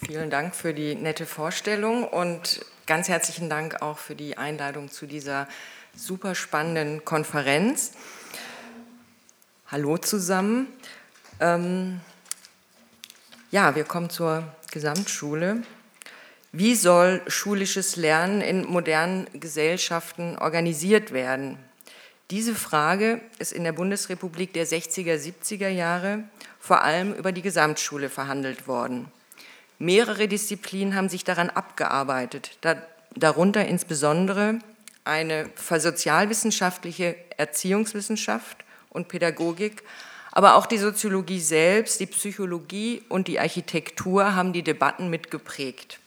Vielen Dank für die nette Vorstellung und ganz herzlichen Dank auch für die Einladung zu dieser super spannenden Konferenz. Hallo zusammen. Wir kommen zur Gesamtschule. Wie soll schulisches Lernen in modernen Gesellschaften organisiert werden? Diese Frage ist in der Bundesrepublik der 60er, 70er Jahre vor allem über die Gesamtschule verhandelt worden. Mehrere Disziplinen haben sich daran abgearbeitet, darunter insbesondere eine sozialwissenschaftliche Erziehungswissenschaft und Pädagogik, aber auch die Soziologie selbst, die Psychologie und die Architektur haben die Debatten mitgeprägt.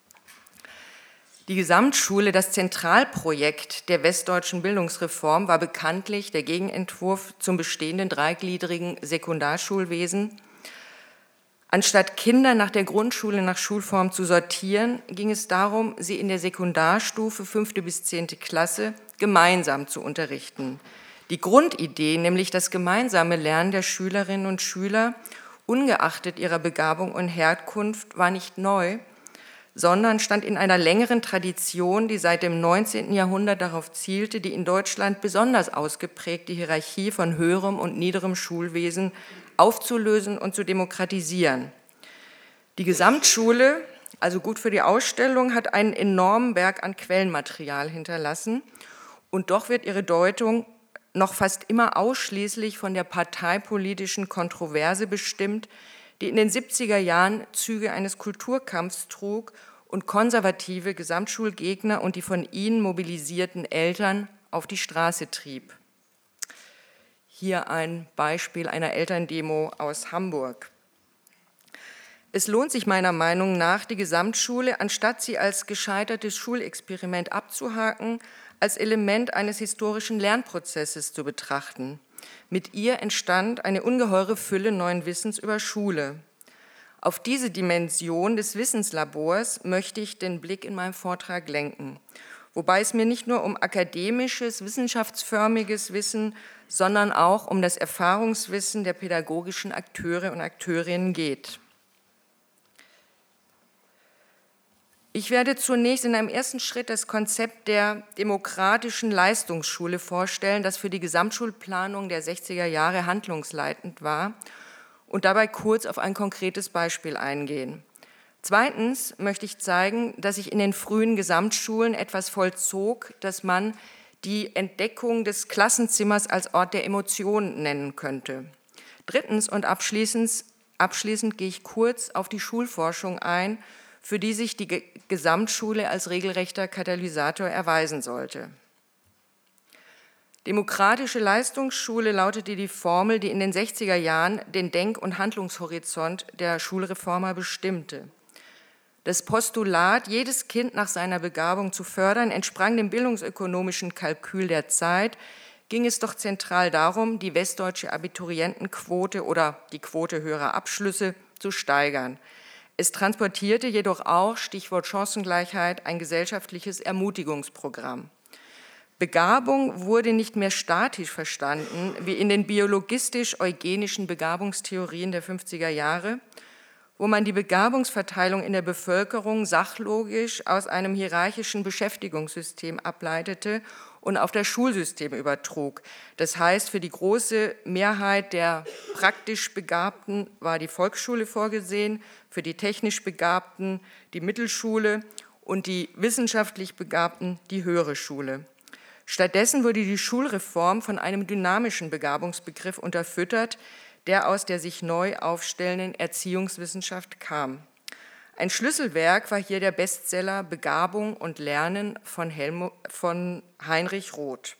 Die Gesamtschule, das Zentralprojekt der westdeutschen Bildungsreform, war bekanntlich der Gegenentwurf zum bestehenden dreigliedrigen Sekundarschulwesen. Anstatt Kinder nach der Grundschule nach Schulform zu sortieren, ging es darum, sie in der Sekundarstufe 5. bis 10. Klasse gemeinsam zu unterrichten. Die Grundidee, nämlich das gemeinsame Lernen der Schülerinnen und Schüler, ungeachtet ihrer Begabung und Herkunft, war nicht neu, sondern stand in einer längeren Tradition, die seit dem 19. Jahrhundert darauf zielte, die in Deutschland besonders ausgeprägte Hierarchie von höherem und niederem Schulwesen aufzulösen und zu demokratisieren. Die Gesamtschule, also gut für die Ausstellung, hat einen enormen Berg an Quellenmaterial hinterlassen und doch wird ihre Deutung noch fast immer ausschließlich von der parteipolitischen Kontroverse bestimmt, die in den 70er Jahren Züge eines Kulturkampfs trug und konservative Gesamtschulgegner und die von ihnen mobilisierten Eltern auf die Straße trieb. Hier ein Beispiel einer Elterndemo aus Hamburg. Es lohnt sich meiner Meinung nach, die Gesamtschule, anstatt sie als gescheitertes Schulexperiment abzuhaken, als Element eines historischen Lernprozesses zu betrachten. Mit ihr entstand eine ungeheure Fülle neuen Wissens über Schule. Auf diese Dimension des Wissenslabors möchte ich den Blick in meinem Vortrag lenken, wobei es mir nicht nur um akademisches, wissenschaftsförmiges Wissen, sondern auch um das Erfahrungswissen der pädagogischen Akteure und Akteurinnen geht. Ich werde zunächst in einem ersten Schritt das Konzept der demokratischen Leistungsschule vorstellen, das für die Gesamtschulplanung der 60er Jahre handlungsleitend war und dabei kurz auf ein konkretes Beispiel eingehen. Zweitens möchte ich zeigen, dass sich in den frühen Gesamtschulen etwas vollzog, das man die Entdeckung des Klassenzimmers als Ort der Emotionen nennen könnte. Drittens und abschließend gehe ich kurz auf die Schulforschung ein, für die sich die Gesamtschule als regelrechter Katalysator erweisen sollte. Demokratische Leistungsschule lautete die Formel, die in den 60er Jahren den Denk- und Handlungshorizont der Schulreformer bestimmte. Das Postulat, jedes Kind nach seiner Begabung zu fördern, entsprang dem bildungsökonomischen Kalkül der Zeit, ging es doch zentral darum, die westdeutsche Abiturientenquote oder die Quote höherer Abschlüsse zu steigern. Es transportierte jedoch auch, Stichwort Chancengleichheit, ein gesellschaftliches Ermutigungsprogramm. Begabung wurde nicht mehr statisch verstanden, wie in den biologistisch-eugenischen Begabungstheorien der 50er Jahre, wo man die Begabungsverteilung in der Bevölkerung sachlogisch aus einem hierarchischen Beschäftigungssystem ableitete und auf das Schulsystem übertrug. Das heißt, für die große Mehrheit der praktisch Begabten war die Volksschule vorgesehen, für die technisch Begabten die Mittelschule und die wissenschaftlich Begabten die höhere Schule. Stattdessen wurde die Schulreform von einem dynamischen Begabungsbegriff unterfüttert, der aus der sich neu aufstellenden Erziehungswissenschaft kam. Ein Schlüsselwerk war hier der Bestseller Begabung und Lernen von Heinrich Roth.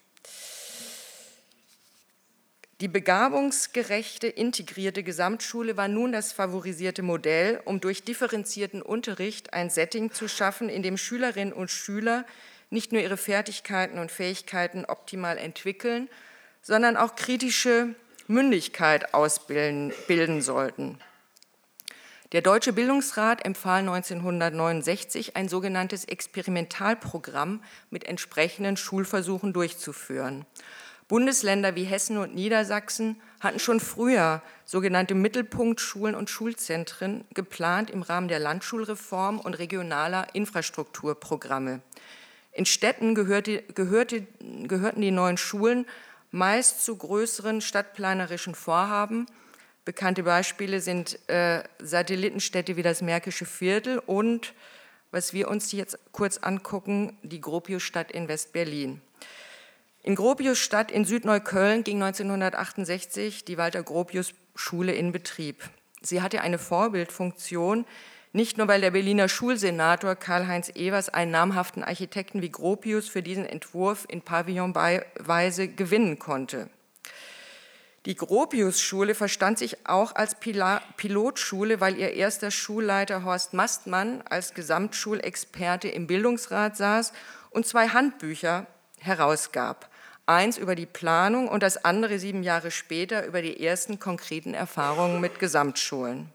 Die begabungsgerechte, integrierte Gesamtschule war nun das favorisierte Modell, um durch differenzierten Unterricht ein Setting zu schaffen, in dem Schülerinnen und Schüler nicht nur ihre Fertigkeiten und Fähigkeiten optimal entwickeln, sondern auch kritische Mündigkeit ausbilden sollten. Der Deutsche Bildungsrat empfahl 1969, ein sogenanntes Experimentalprogramm mit entsprechenden Schulversuchen durchzuführen. Bundesländer wie Hessen und Niedersachsen hatten schon früher sogenannte Mittelpunktschulen und Schulzentren geplant im Rahmen der Landschulreform und regionaler Infrastrukturprogramme. In Städten gehörten die neuen Schulen meist zu größeren stadtplanerischen Vorhaben. Bekannte Beispiele sind Satellitenstädte wie das Märkische Viertel und, was wir uns jetzt kurz angucken, die Gropiusstadt in West-Berlin. In Gropiusstadt in Südneukölln ging 1968 die Walter-Gropius-Schule in Betrieb. Sie hatte eine Vorbildfunktion, nicht nur weil der Berliner Schulsenator Karl-Heinz Evers einen namhaften Architekten wie Gropius für diesen Entwurf in Pavillonweise gewinnen konnte. Die Gropius-Schule verstand sich auch als Pilotschule, weil ihr erster Schulleiter Horst Mastmann als Gesamtschulexperte im Bildungsrat saß und 2 Handbücher herausgab. Eins über die Planung und das andere 7 Jahre später über die ersten konkreten Erfahrungen mit Gesamtschulen.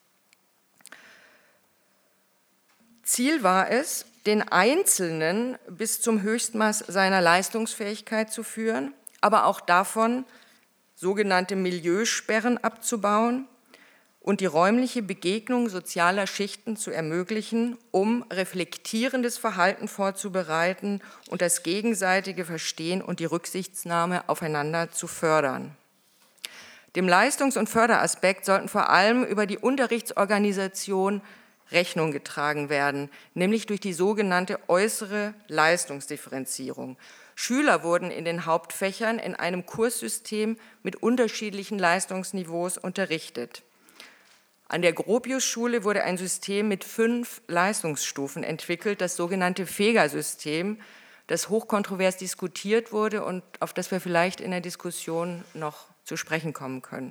Ziel war es, den Einzelnen bis zum Höchstmaß seiner Leistungsfähigkeit zu führen, aber auch davon, sogenannte Milieusperren abzubauen und die räumliche Begegnung sozialer Schichten zu ermöglichen, um reflektierendes Verhalten vorzubereiten und das gegenseitige Verstehen und die Rücksichtnahme aufeinander zu fördern. Dem Leistungs- und Förderaspekt sollten vor allem über die Unterrichtsorganisation Rechnung getragen werden, nämlich durch die sogenannte äußere Leistungsdifferenzierung. Schüler wurden in den Hauptfächern in einem Kurssystem mit unterschiedlichen Leistungsniveaus unterrichtet. An der Gropius-Schule wurde ein System mit 5 Leistungsstufen entwickelt, das sogenannte Vega-System, das hochkontrovers diskutiert wurde und auf das wir vielleicht in der Diskussion noch zu sprechen kommen können.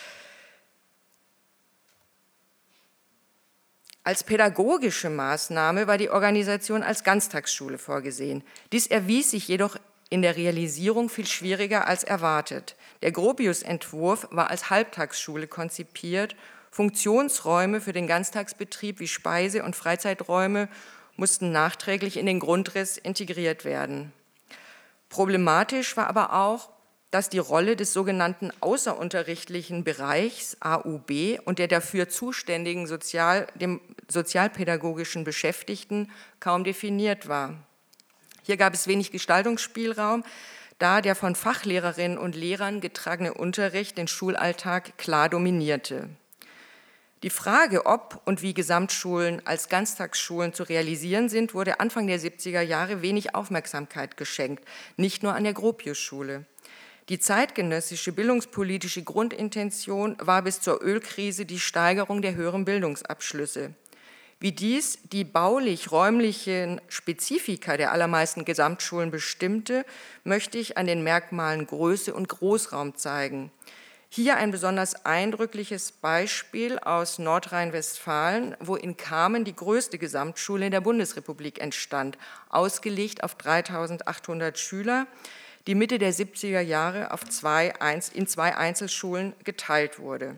Als pädagogische Maßnahme war die Organisation als Ganztagsschule vorgesehen. Dies erwies sich jedoch in der Realisierung viel schwieriger als erwartet. Der Gropius-Entwurf war als Halbtagsschule konzipiert. Funktionsräume für den Ganztagsbetrieb wie Speise- und Freizeiträume mussten nachträglich in den Grundriss integriert werden. Problematisch war aber auch, dass die Rolle des sogenannten außerunterrichtlichen Bereichs AUB und der dafür zuständigen dem sozialpädagogischen Beschäftigten kaum definiert war. Hier gab es wenig Gestaltungsspielraum, da der von Fachlehrerinnen und Lehrern getragene Unterricht den Schulalltag klar dominierte. Die Frage, ob und wie Gesamtschulen als Ganztagsschulen zu realisieren sind, wurde Anfang der 70er Jahre wenig Aufmerksamkeit geschenkt, nicht nur an der Gropius-Schule. Die zeitgenössische bildungspolitische Grundintention war bis zur Ölkrise die Steigerung der höheren Bildungsabschlüsse. Wie dies die baulich-räumlichen Spezifika der allermeisten Gesamtschulen bestimmte, möchte ich an den Merkmalen Größe und Großraum zeigen. Hier ein besonders eindrückliches Beispiel aus Nordrhein-Westfalen, wo in Kamen die größte Gesamtschule in der Bundesrepublik entstand, ausgelegt auf 3.800 Schüler, die Mitte der 70er Jahre in 2 Einzelschulen geteilt wurde.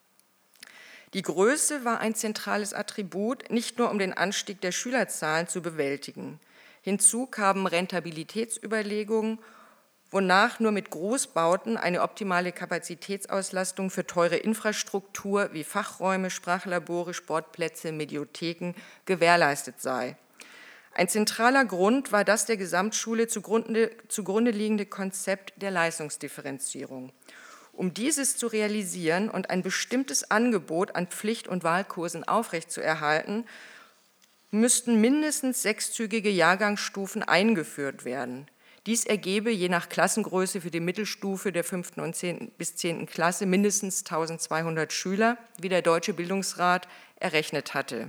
Die Größe war ein zentrales Attribut, nicht nur um den Anstieg der Schülerzahlen zu bewältigen. Hinzu kamen Rentabilitätsüberlegungen, wonach nur mit Großbauten eine optimale Kapazitätsauslastung für teure Infrastruktur wie Fachräume, Sprachlabore, Sportplätze, Mediotheken gewährleistet sei. Ein zentraler Grund war das der Gesamtschule zugrunde liegende Konzept der Leistungsdifferenzierung. Um dieses zu realisieren und ein bestimmtes Angebot an Pflicht- und Wahlkursen aufrechtzuerhalten, müssten mindestens 6-zügige Jahrgangsstufen eingeführt werden. Dies ergebe je nach Klassengröße für die Mittelstufe der 5. bis 10. Klasse mindestens 1.200 Schüler, wie der Deutsche Bildungsrat errechnet hatte.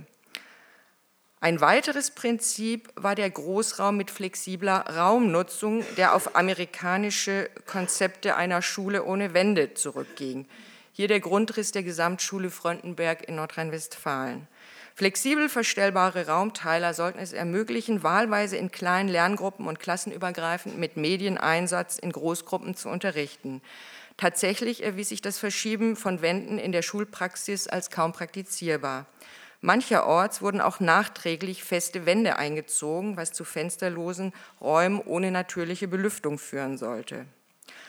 Ein weiteres Prinzip war der Großraum mit flexibler Raumnutzung, der auf amerikanische Konzepte einer Schule ohne Wände zurückging. Hier der Grundriss der Gesamtschule Fröndenberg in Nordrhein-Westfalen. Flexibel verstellbare Raumteiler sollten es ermöglichen, wahlweise in kleinen Lerngruppen und klassenübergreifend mit Medieneinsatz in Großgruppen zu unterrichten. Tatsächlich erwies sich das Verschieben von Wänden in der Schulpraxis als kaum praktizierbar. Mancherorts wurden auch nachträglich feste Wände eingezogen, was zu fensterlosen Räumen ohne natürliche Belüftung führen sollte.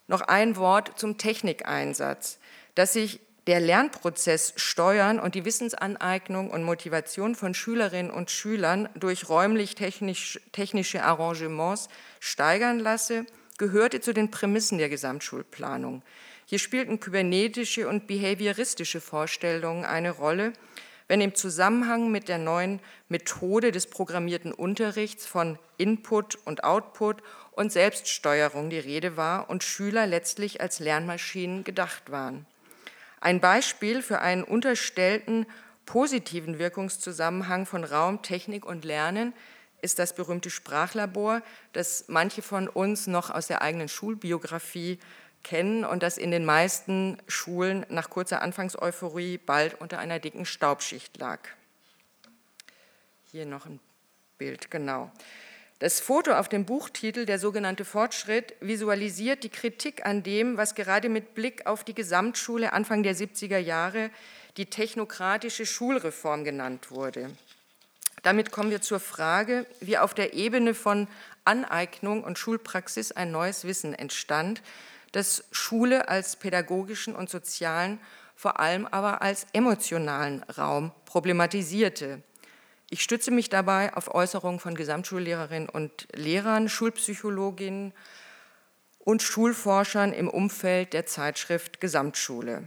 Noch ein Wort zum Technikeinsatz, dass sich der Lernprozess steuern und die Wissensaneignung und Motivation von Schülerinnen und Schülern durch räumlich-technische Arrangements steigern lasse, gehörte zu den Prämissen der Gesamtschulplanung. Hier spielten kybernetische und behavioristische Vorstellungen eine Rolle, wenn im Zusammenhang mit der neuen Methode des programmierten Unterrichts von Input und Output und Selbststeuerung die Rede war und Schüler letztlich als Lernmaschinen gedacht waren. Ein Beispiel für einen unterstellten positiven Wirkungszusammenhang von Raum, Technik und Lernen ist das berühmte Sprachlabor, das manche von uns noch aus der eigenen Schulbiografie kennen und das in den meisten Schulen nach kurzer Anfangseuphorie bald unter einer dicken Staubschicht lag. Hier noch ein Bild, genau. Das Foto auf dem Buchtitel, der sogenannte Fortschritt, visualisiert die Kritik an dem, was gerade mit Blick auf die Gesamtschule Anfang der 70er Jahre die technokratische Schulreform genannt wurde. Damit kommen wir zur Frage, wie auf der Ebene von Aneignung und Schulpraxis ein neues Wissen entstand, das Schule als pädagogischen und sozialen, vor allem aber als emotionalen Raum problematisierte. Ich stütze mich dabei auf Äußerungen von Gesamtschullehrerinnen und Lehrern, Schulpsychologinnen und Schulforschern im Umfeld der Zeitschrift Gesamtschule.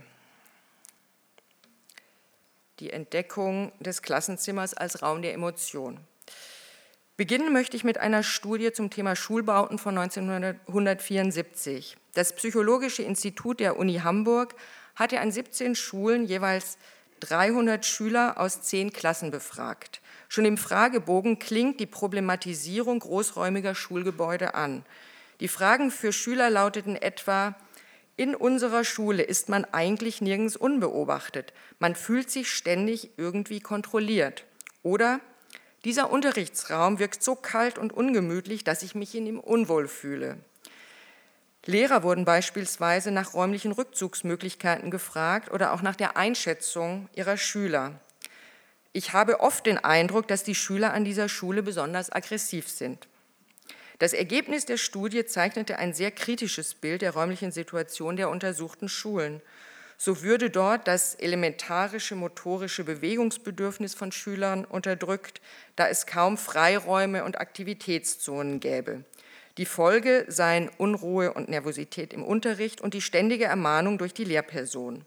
Die Entdeckung des Klassenzimmers als Raum der Emotion. Beginnen möchte ich mit einer Studie zum Thema Schulbauten von 1974. Das Psychologische Institut der Uni Hamburg hatte an 17 Schulen jeweils 300 Schüler aus 10 Klassen befragt. Schon im Fragebogen klingt die Problematisierung großräumiger Schulgebäude an. Die Fragen für Schüler lauteten etwa: In unserer Schule ist man eigentlich nirgends unbeobachtet. Man fühlt sich ständig irgendwie kontrolliert. Oder: Dieser Unterrichtsraum wirkt so kalt und ungemütlich, dass ich mich in ihm unwohl fühle. Lehrer wurden beispielsweise nach räumlichen Rückzugsmöglichkeiten gefragt oder auch nach der Einschätzung ihrer Schüler. Ich habe oft den Eindruck, dass die Schüler an dieser Schule besonders aggressiv sind. Das Ergebnis der Studie zeichnete ein sehr kritisches Bild der räumlichen Situation der untersuchten Schulen. So würde dort das elementarische motorische Bewegungsbedürfnis von Schülern unterdrückt, da es kaum Freiräume und Aktivitätszonen gäbe. Die Folge seien Unruhe und Nervosität im Unterricht und die ständige Ermahnung durch die Lehrperson.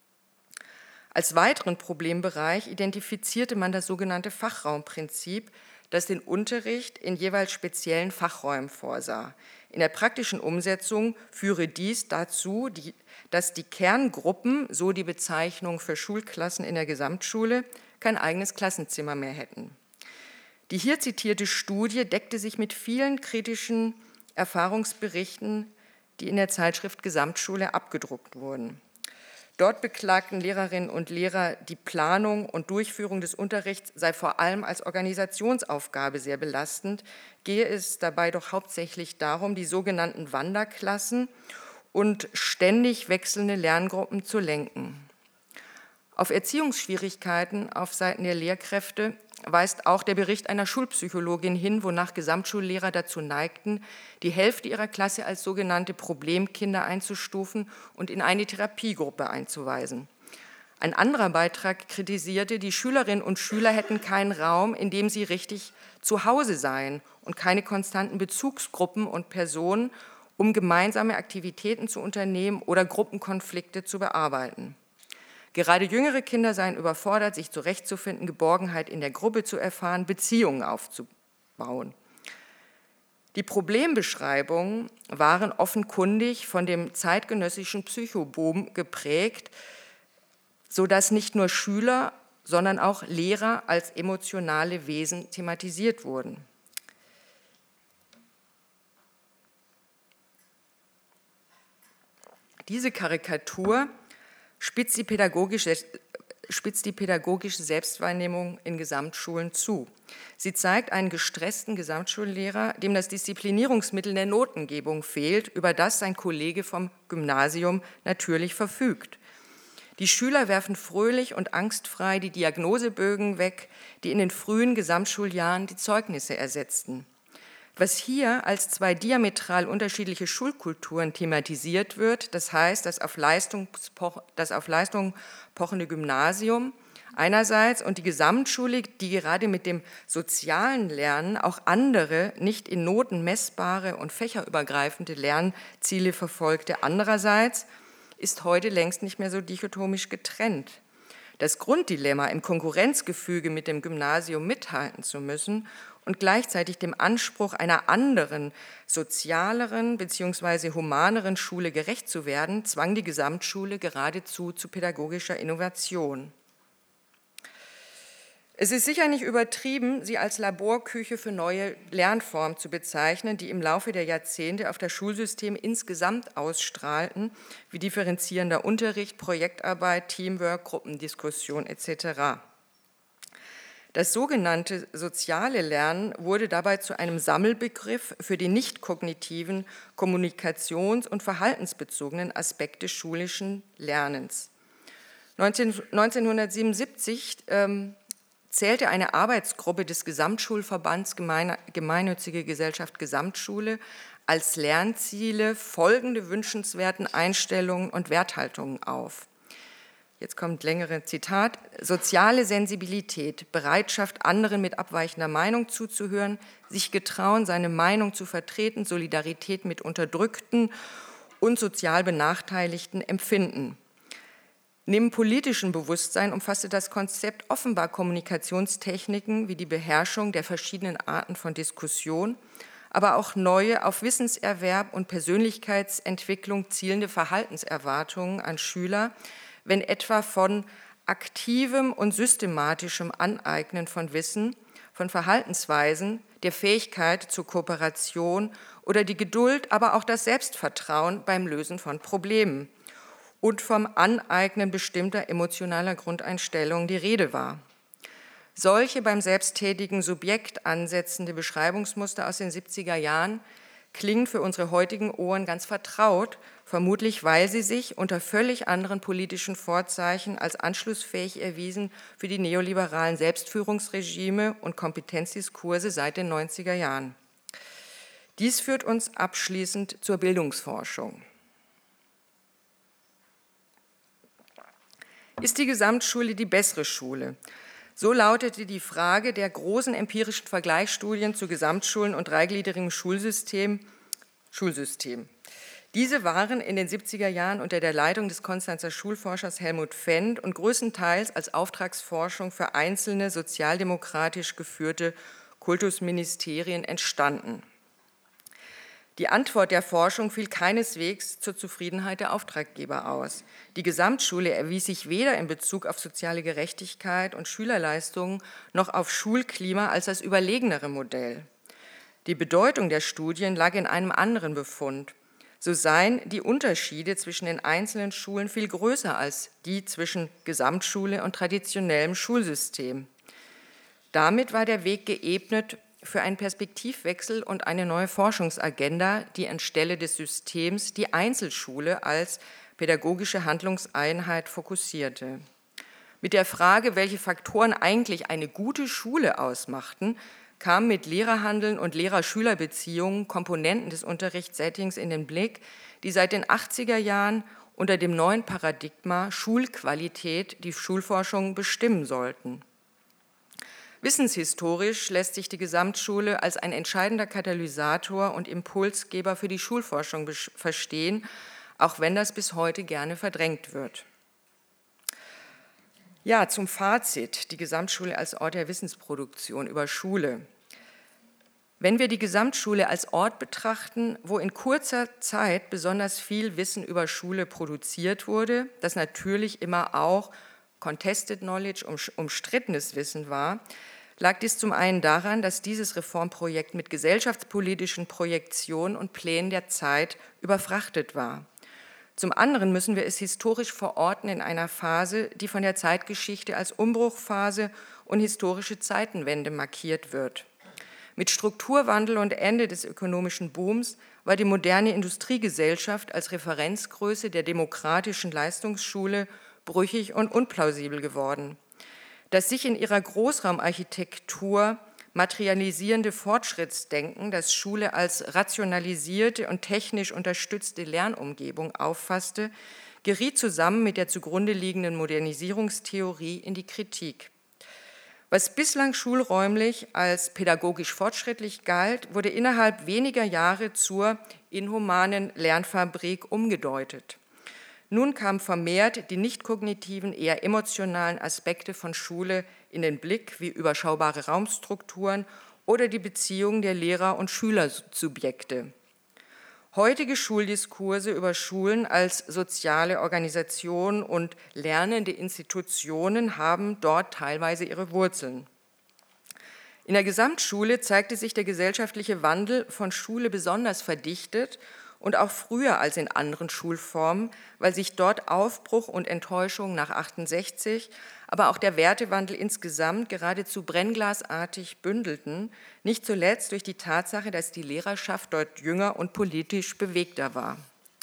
Als weiteren Problembereich identifizierte man das sogenannte Fachraumprinzip, das den Unterricht in jeweils speziellen Fachräumen vorsah. In der praktischen Umsetzung führe dies dazu, dass die Kerngruppen, so die Bezeichnung für Schulklassen in der Gesamtschule, kein eigenes Klassenzimmer mehr hätten. Die hier zitierte Studie deckte sich mit vielen kritischen Erfahrungsberichten, die in der Zeitschrift Gesamtschule abgedruckt wurden. Dort beklagten Lehrerinnen und Lehrer, die Planung und Durchführung des Unterrichts sei vor allem als Organisationsaufgabe sehr belastend, gehe es dabei doch hauptsächlich darum, die sogenannten Wanderklassen und ständig wechselnde Lerngruppen zu lenken. Auf Erziehungsschwierigkeiten auf Seiten der Lehrkräfte weist auch der Bericht einer Schulpsychologin hin, wonach Gesamtschullehrer dazu neigten, die Hälfte ihrer Klasse als sogenannte Problemkinder einzustufen und in eine Therapiegruppe einzuweisen. Ein anderer Beitrag kritisierte, die Schülerinnen und Schüler hätten keinen Raum, in dem sie richtig zu Hause seien und keine konstanten Bezugsgruppen und Personen, um gemeinsame Aktivitäten zu unternehmen oder Gruppenkonflikte zu bearbeiten. Gerade jüngere Kinder seien überfordert, sich zurechtzufinden, Geborgenheit in der Gruppe zu erfahren, Beziehungen aufzubauen. Die Problembeschreibungen waren offenkundig von dem zeitgenössischen Psychoboom geprägt, sodass nicht nur Schüler, sondern auch Lehrer als emotionale Wesen thematisiert wurden. Diese Karikatur spitzt die pädagogische Selbstwahrnehmung in Gesamtschulen zu. Sie zeigt einen gestressten Gesamtschullehrer, dem das Disziplinierungsmittel der Notengebung fehlt, über das sein Kollege vom Gymnasium natürlich verfügt. Die Schüler werfen fröhlich und angstfrei die Diagnosebögen weg, die in den frühen Gesamtschuljahren die Zeugnisse ersetzten. Was hier als zwei diametral unterschiedliche Schulkulturen thematisiert wird, das heißt, das auf Leistung pochende Gymnasium einerseits und die Gesamtschule, die gerade mit dem sozialen Lernen auch andere, nicht in Noten messbare und fächerübergreifende Lernziele verfolgte andererseits, ist heute längst nicht mehr so dichotomisch getrennt. Das Grunddilemma, im Konkurrenzgefüge mit dem Gymnasium mithalten zu müssen und gleichzeitig dem Anspruch einer anderen, sozialeren bzw. humaneren Schule gerecht zu werden, zwang die Gesamtschule geradezu zu pädagogischer Innovation. Es ist sicher nicht übertrieben, sie als Laborküche für neue Lernformen zu bezeichnen, die im Laufe der Jahrzehnte auf das Schulsystem insgesamt ausstrahlten, wie differenzierender Unterricht, Projektarbeit, Teamwork, Gruppendiskussion etc. Das sogenannte soziale Lernen wurde dabei zu einem Sammelbegriff für die nicht kognitiven, kommunikations- und verhaltensbezogenen Aspekte schulischen Lernens. 1977 zählte eine Arbeitsgruppe des Gesamtschulverbands Gemeinnützige Gesellschaft Gesamtschule als Lernziele folgende wünschenswerten Einstellungen und Werthaltungen auf. Jetzt kommt längere Zitat: soziale Sensibilität, Bereitschaft, anderen mit abweichender Meinung zuzuhören, sich getrauen, seine Meinung zu vertreten, Solidarität mit Unterdrückten und sozial Benachteiligten empfinden. Neben politischem Bewusstsein umfasste das Konzept offenbar Kommunikationstechniken wie die Beherrschung der verschiedenen Arten von Diskussion, aber auch neue, auf Wissenserwerb und Persönlichkeitsentwicklung zielende Verhaltenserwartungen an Schüler, wenn etwa von aktivem und systematischem Aneignen von Wissen, von Verhaltensweisen, der Fähigkeit zur Kooperation oder die Geduld, aber auch das Selbstvertrauen beim Lösen von Problemen und vom Aneignen bestimmter emotionaler Grundeinstellungen die Rede war. Solche beim selbsttätigen Subjekt ansetzende Beschreibungsmuster aus den 70er Jahren klingen für unsere heutigen Ohren ganz vertraut, vermutlich weil sie sich unter völlig anderen politischen Vorzeichen als anschlussfähig erwiesen für die neoliberalen Selbstführungsregime und Kompetenzdiskurse seit den 90er Jahren. Dies führt uns abschließend zur Bildungsforschung. Ist die Gesamtschule die bessere Schule? So lautete die Frage der großen empirischen Vergleichsstudien zu Gesamtschulen und dreigliedrigem Schulsystem. Diese waren in den 70er Jahren unter der Leitung des Konstanzer Schulforschers Helmut Fendt und größtenteils als Auftragsforschung für einzelne sozialdemokratisch geführte Kultusministerien entstanden. Die Antwort der Forschung fiel keineswegs zur Zufriedenheit der Auftraggeber aus. Die Gesamtschule erwies sich weder in Bezug auf soziale Gerechtigkeit und Schülerleistungen noch auf Schulklima als das überlegenere Modell. Die Bedeutung der Studien lag in einem anderen Befund. So seien die Unterschiede zwischen den einzelnen Schulen viel größer als die zwischen Gesamtschule und traditionellem Schulsystem. Damit war der Weg geebnet für einen Perspektivwechsel und eine neue Forschungsagenda, die anstelle des Systems die Einzelschule als pädagogische Handlungseinheit fokussierte. Mit der Frage, welche Faktoren eigentlich eine gute Schule ausmachten, kamen mit Lehrerhandeln und Lehrer-Schüler-Beziehungen Komponenten des Unterrichtssettings in den Blick, die seit den 80er Jahren unter dem neuen Paradigma Schulqualität die Schulforschung bestimmen sollten. Wissenshistorisch lässt sich die Gesamtschule als ein entscheidender Katalysator und Impulsgeber für die Schulforschung verstehen, auch wenn das bis heute gerne verdrängt wird. Ja, zum Fazit, die Gesamtschule als Ort der Wissensproduktion über Schule. Wenn wir die Gesamtschule als Ort betrachten, wo in kurzer Zeit besonders viel Wissen über Schule produziert wurde, das natürlich immer auch Contested Knowledge, umstrittenes Wissen war, lag dies zum einen daran, dass dieses Reformprojekt mit gesellschaftspolitischen Projektionen und Plänen der Zeit überfrachtet war. Zum anderen müssen wir es historisch verorten in einer Phase, die von der Zeitgeschichte als Umbruchphase und historische Zeitenwende markiert wird. Mit Strukturwandel und Ende des ökonomischen Booms war die moderne Industriegesellschaft als Referenzgröße der demokratischen Leistungsschule brüchig und unplausibel geworden. Das sich in ihrer Großraumarchitektur materialisierende Fortschrittsdenken, das Schule als rationalisierte und technisch unterstützte Lernumgebung auffasste, geriet zusammen mit der zugrunde liegenden Modernisierungstheorie in die Kritik. Was bislang schulräumlich als pädagogisch fortschrittlich galt, wurde innerhalb weniger Jahre zur inhumanen Lernfabrik umgedeutet. Nun kamen vermehrt die nicht kognitiven, eher emotionalen Aspekte von Schule in den Blick, wie überschaubare Raumstrukturen oder die Beziehungen der Lehrer- und Schülersubjekte. Heutige Schuldiskurse über Schulen als soziale Organisationen und lernende Institutionen haben dort teilweise ihre Wurzeln. In der Gesamtschule zeigte sich der gesellschaftliche Wandel von Schule besonders verdichtet und auch früher als in anderen Schulformen, weil sich dort Aufbruch und Enttäuschung nach 68, aber auch der Wertewandel insgesamt geradezu brennglasartig bündelten, nicht zuletzt durch die Tatsache, dass die Lehrerschaft dort jünger und politisch bewegter war.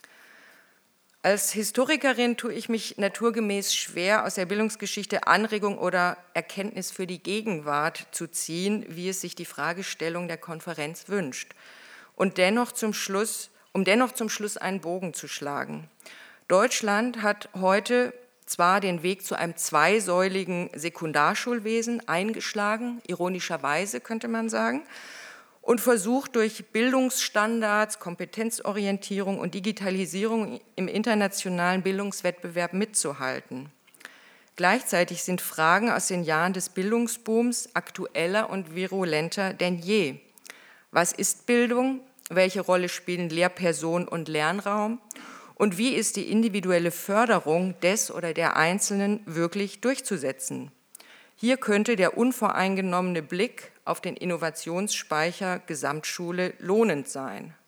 Als Historikerin tue ich mich naturgemäß schwer, aus der Bildungsgeschichte Anregung oder Erkenntnis für die Gegenwart zu ziehen, wie es sich die Fragestellung der Konferenz wünscht. Und dennoch zum Schluss einen Bogen zu schlagen. Deutschland hat heute zwar den Weg zu einem zweisäuligen Sekundarschulwesen eingeschlagen, ironischerweise könnte man sagen, und versucht durch Bildungsstandards, Kompetenzorientierung und Digitalisierung im internationalen Bildungswettbewerb mitzuhalten. Gleichzeitig sind Fragen aus den Jahren des Bildungsbooms aktueller und virulenter denn je. Was ist Bildung? Welche Rolle spielen Lehrperson und Lernraum? Und wie ist die individuelle Förderung des oder der Einzelnen wirklich durchzusetzen? Hier könnte der unvoreingenommene Blick auf den Innovationsspeicher Gesamtschule lohnend sein.